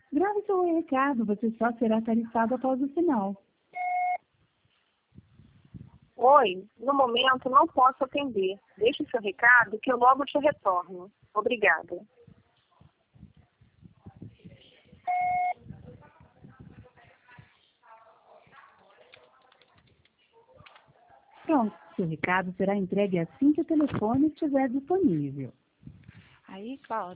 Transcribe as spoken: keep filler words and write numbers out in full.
Grave seu recado, você só será tarifado após o sinal. Oi, no momento não posso atender. Deixe seu recado que eu logo te retorno. Obrigada. Pronto, seu recado será entregue assim que o telefone estiver disponível. Aí, Cláudia.